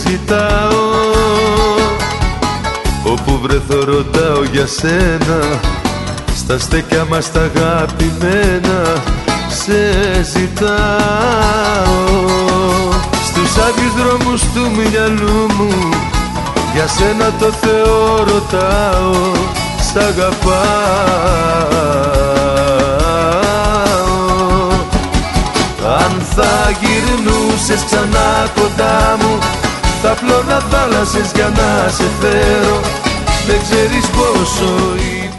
ζητάω, όπου βρεθώ ρωτάω για σένα, στα στέκια μας τα αγαπημένα σε ζητάω. Στους άδειους δρόμους του μυαλού μου για σένα το Θεό ρωτάω, σ' αγαπάω. Αν θα γυρνούσες ξανά κοντά μου, θα πλώνα θάλασσες για να σε φέρω. Δεν ξέρεις πόσο είναι